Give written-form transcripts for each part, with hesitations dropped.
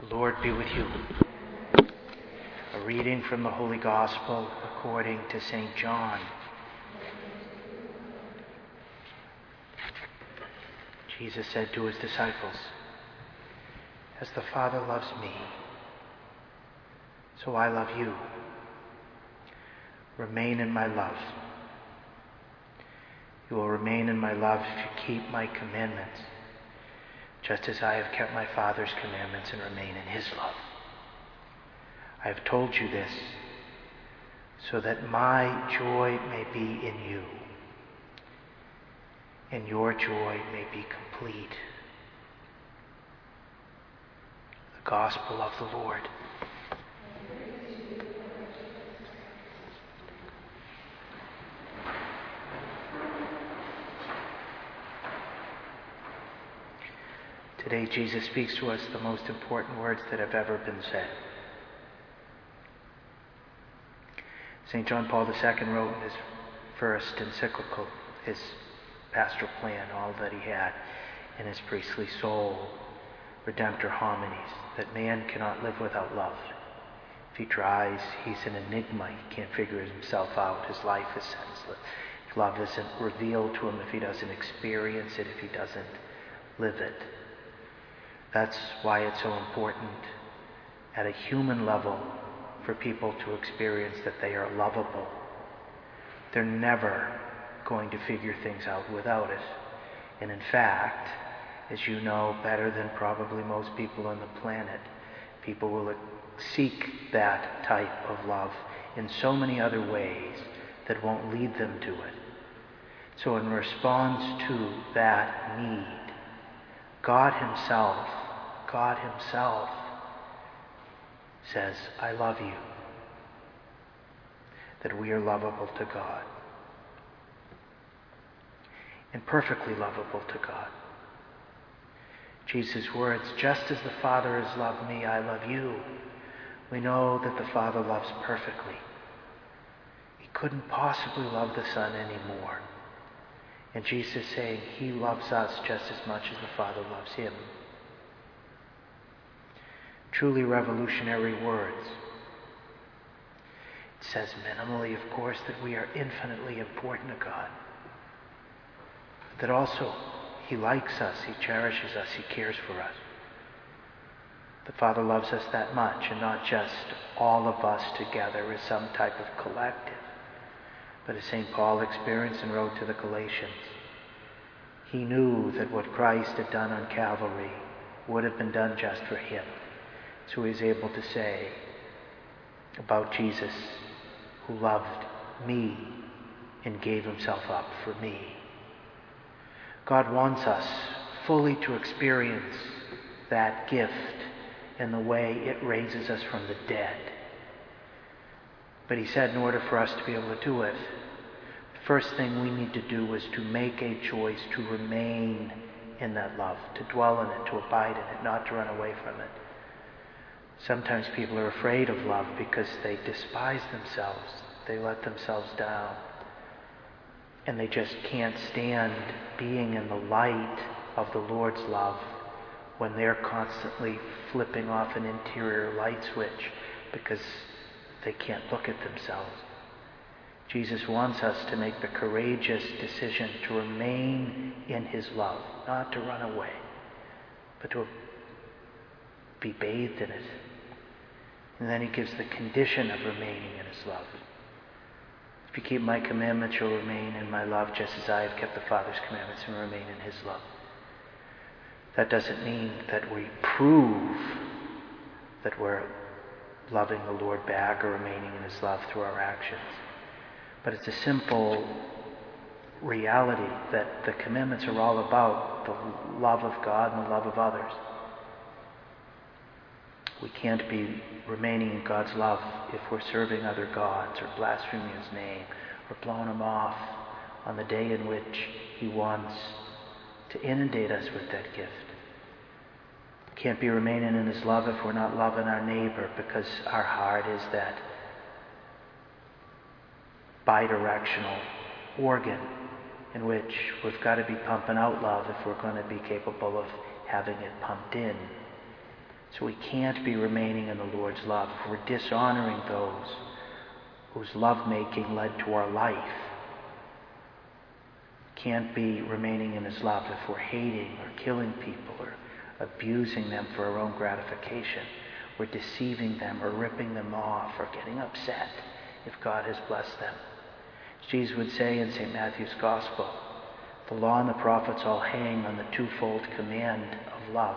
The Lord be with you. A reading from the Holy Gospel according to St. John. Jesus said to his disciples, "As the Father loves me, so I love you. Remain in my love. You will remain in my love if you keep my commandments, just as I have kept my Father's commandments and remain in his love. I have told you this so that my joy may be in you, and your joy may be complete." The Gospel of the Lord. Today, Jesus speaks to us the most important words that have ever been said. St. John Paul II wrote in his first encyclical, his pastoral plan, all that he had in his priestly soul, Redemptor Hominis, that man cannot live without love. If he tries, he's an enigma. He can't figure himself out. His life is senseless. Love isn't revealed to him if he doesn't experience it, if he doesn't live it. That's why it's so important at a human level for people to experience that they are lovable. They're never going to figure things out without it. And in fact, as you know better than probably most people on the planet, people will seek that type of love in so many other ways that won't lead them to it. So in response to that need, God Himself says, "I love you." That we are lovable to God. And perfectly lovable to God. Jesus' words, "Just as the Father has loved me, I love you." We know that the Father loves perfectly. He couldn't possibly love the Son anymore. And Jesus is saying He loves us just as much as the Father loves Him. Truly revolutionary words. It says minimally, of course, that we are infinitely important to God. That also He likes us, He cherishes us, He cares for us. The Father loves us that much, and not just all of us together as some type of collective, but as St. Paul experienced and wrote to the Galatians. He knew that what Christ had done on Calvary would have been done just for Him. So He is able to say about Jesus, who loved me and gave Himself up for me. God wants us fully to experience that gift in the way it raises us from the dead. But He said in order for us to be able to do it, the first thing we need to do is to make a choice to remain in that love, to dwell in it, to abide in it, not to run away from it. Sometimes people are afraid of love because they despise themselves. They let themselves down. And they just can't stand being in the light of the Lord's love when they're constantly flipping off an interior light switch because they can't look at themselves. Jesus wants us to make the courageous decision to remain in His love, not to run away, but to be bathed in it. And then He gives the condition of remaining in His love. "If you keep my commandments, you'll remain in my love, just as I have kept the Father's commandments and remain in His love." That doesn't mean that we prove that we're loving the Lord back or remaining in His love through our actions. But it's a simple reality that the commandments are all about the love of God and the love of others. We can't be remaining in God's love if we're serving other gods or blaspheming His name or blowing Him off on the day in which He wants to inundate us with that gift. We can't be remaining in His love if we're not loving our neighbor, because our heart is that bidirectional organ in which we've got to be pumping out love if we're going to be capable of having it pumped in. So we can't be remaining in the Lord's love if we're dishonoring those whose love-making led to our life. Can't be remaining in his love if we're hating or killing people or abusing them for our own gratification. We're deceiving them or ripping them off or getting upset if God has blessed them. As Jesus would say in St. Matthew's Gospel, the law and the prophets all hang on the twofold command of love.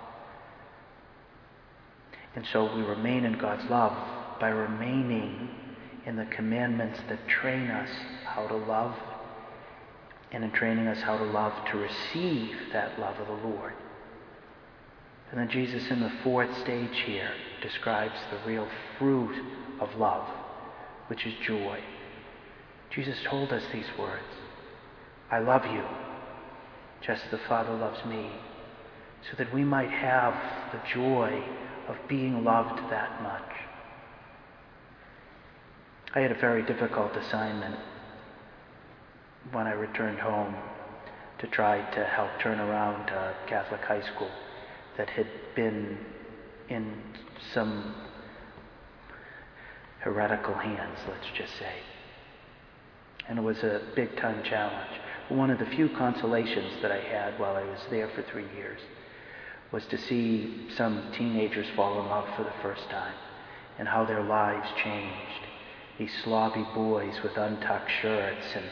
And so we remain in God's love by remaining in the commandments that train us how to love, and in training us how to love to receive that love of the Lord. And then Jesus in the fourth stage here describes the real fruit of love, which is joy. Jesus told us these words, I love you, just as the Father loves me, so that we might have the joy of being loved that much. I had a very difficult assignment when I returned home to try to help turn around a Catholic high school that had been in some heretical hands, let's just say. And it was a big-time challenge. One of the few consolations that I had while I was there for 3 years was to see some teenagers fall in love for the first time and how their lives changed. These sloppy boys with untucked shirts and,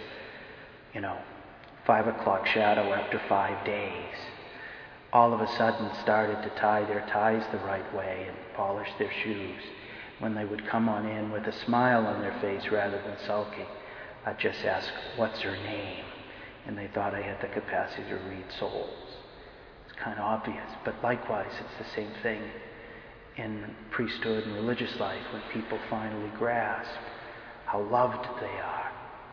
5 o'clock shadow after 5 days, all of a sudden started to tie their ties the right way and polish their shoes. When they would come on in with a smile on their face rather than sulking, I'd just ask, what's her name? And they thought I had the capacity to read souls. It's kind of obvious, but likewise it's the same thing in priesthood and religious life when people finally grasp how loved they are.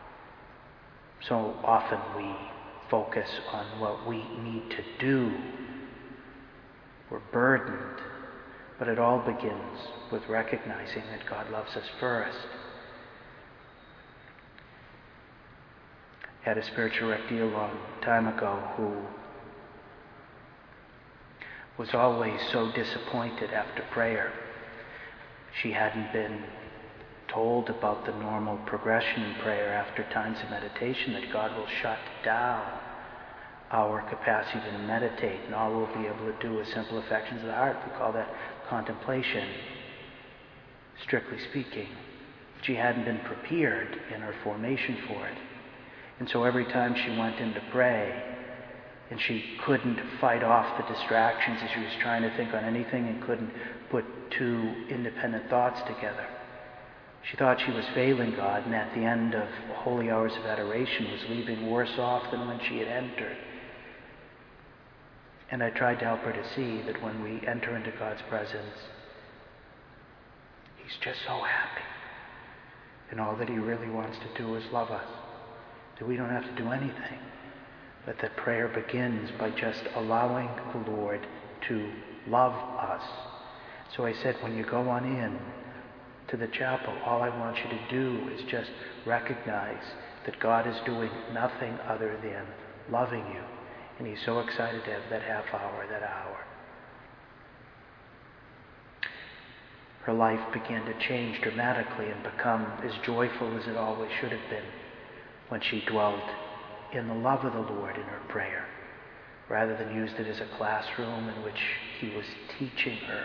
So often we focus on what we need to do. We're burdened, but it all begins with recognizing that God loves us first. I had a spiritual director a long time ago who was always so disappointed after prayer. She hadn't been told about the normal progression in prayer after times of meditation, that God will shut down our capacity to meditate, and all we'll be able to do is simple affections of the heart. We call that contemplation, strictly speaking. She hadn't been prepared in her formation for it. And so every time she went in to pray, and she couldn't fight off the distractions as she was trying to think on anything and couldn't put two independent thoughts together, she thought she was failing God, and at the end of holy hours of adoration was leaving worse off than when she had entered. And I tried to help her to see that when we enter into God's presence, He's just so happy. And all that He really wants to do is love us. That we don't have to do anything. But that prayer begins by just allowing the Lord to love us. So I said, when you go on in to the chapel, all I want you to do is just recognize that God is doing nothing other than loving you. And He's so excited to have that half hour, that hour. Her life began to change dramatically and become as joyful as it always should have been when she dwelt in the love of the Lord in her prayer, rather than used it as a classroom in which He was teaching her.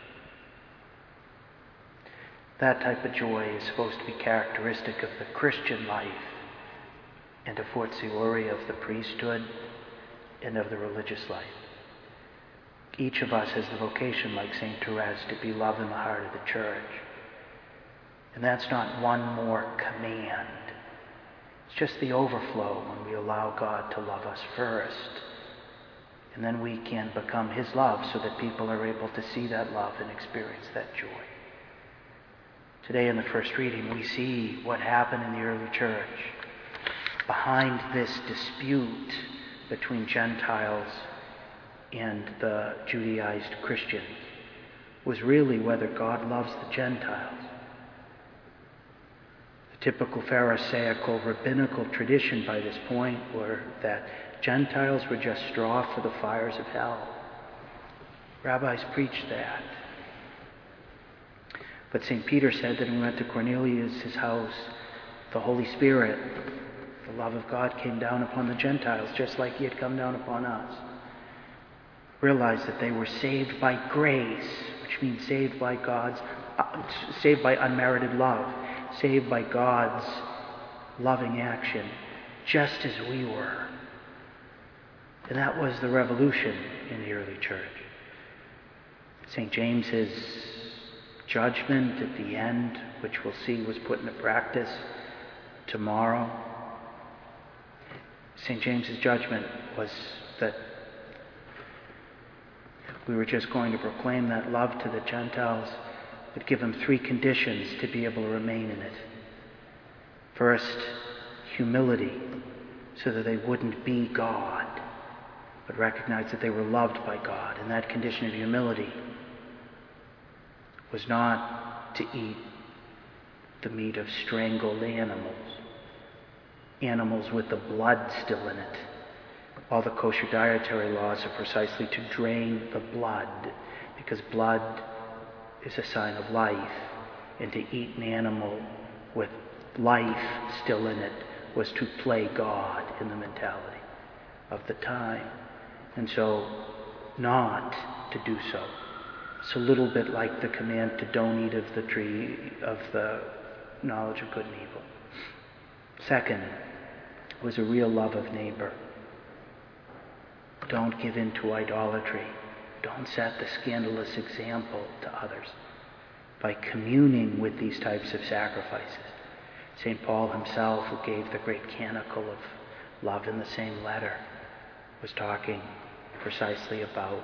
That type of joy is supposed to be characteristic of the Christian life and a fortiori of the priesthood and of the religious life. Each of us has the vocation, like St. Therese, to be love in the heart of the church. And that's not one more command. It's just the overflow when we allow God to love us first. And then we can become His love so that people are able to see that love and experience that joy. Today in the first reading, we see what happened in the early church. Behind this dispute between Gentiles and the Judaized Christians was really whether God loves the Gentiles. The typical Pharisaical rabbinical tradition by this point were that Gentiles were just straw for the fires of hell. Rabbis preached that. But St. Peter said that when we went to Cornelius' house, the Holy Spirit, the love of God, came down upon the Gentiles, just like he had come down upon us. Realized that they were saved by grace, which means saved by unmerited love, saved by God's loving action, just as we were. And that was the revolution in the early church. St. James's judgment at the end, which we'll see was put into practice tomorrow. St. James's judgment was that we were just going to proclaim that love to the Gentiles, but give them 3 conditions to be able to remain in it. First, humility, so that they wouldn't be God, but recognize that they were loved by God. And that condition of humility was not to eat the meat of strangled animals with the blood still in it. All the kosher dietary laws are precisely to drain the blood, because blood is a sign of life, and to eat an animal with life still in it was to play God in the mentality of the time. And so, not to do so. It's a little bit like the command to don't eat of the tree of the knowledge of good and evil. Second was a real love of neighbor. Don't give in to idolatry. Don't set the scandalous example to others by communing with these types of sacrifices. St. Paul himself, who gave the great canticle of love in the same letter, was talking precisely about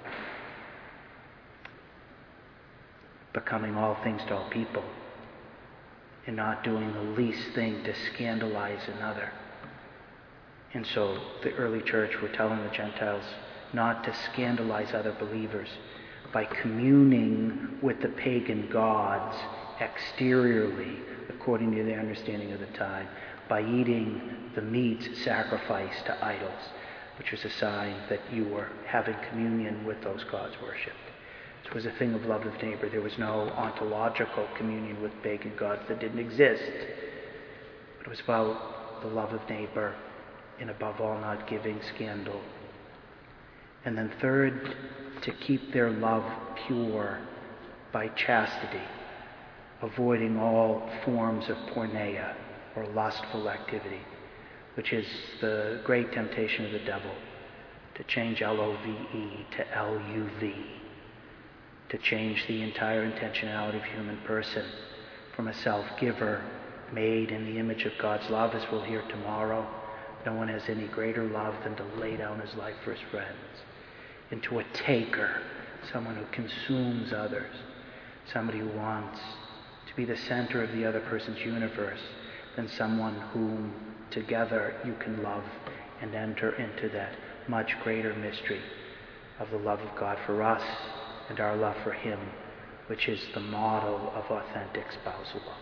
becoming all things to all people and not doing the least thing to scandalize another. And so the early church were telling the Gentiles not to scandalize other believers by communing with the pagan gods exteriorly, according to their understanding of the time, by eating the meats sacrificed to idols, which was a sign that you were having communion with those gods worshipped. It was a thing of love of neighbor. There was no ontological communion with pagan gods that didn't exist. But it was about the love of neighbor, and above all, not giving scandal. And then third, to keep their love pure by chastity, avoiding all forms of porneia, or lustful activity, which is the great temptation of the devil, to change L-O-V-E to L-U-V, to change the entire intentionality of human person from a self-giver made in the image of God's love, as we'll hear tomorrow. No one has any greater love than to lay down his life for his friends, into a taker, someone who consumes others, somebody who wants to be the center of the other person's universe, than someone whom together you can love and enter into that much greater mystery of the love of God for us and our love for him, which is the model of authentic spousal love.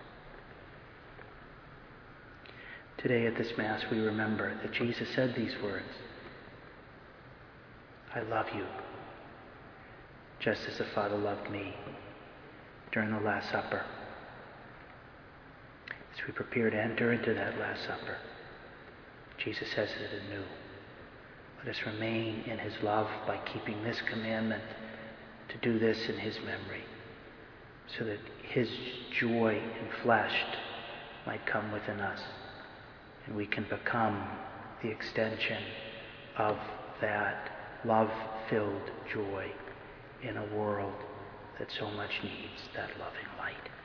Today at this Mass we remember that Jesus said these words, "I love you, just as the Father loved me," during the Last Supper. As we prepare to enter into that Last Supper, Jesus says it anew. Let us remain in his love by keeping this commandment to do this in his memory, so that his joy enfleshed might come within us, and we can become the extension of that love-filled joy in a world that so much needs that loving light.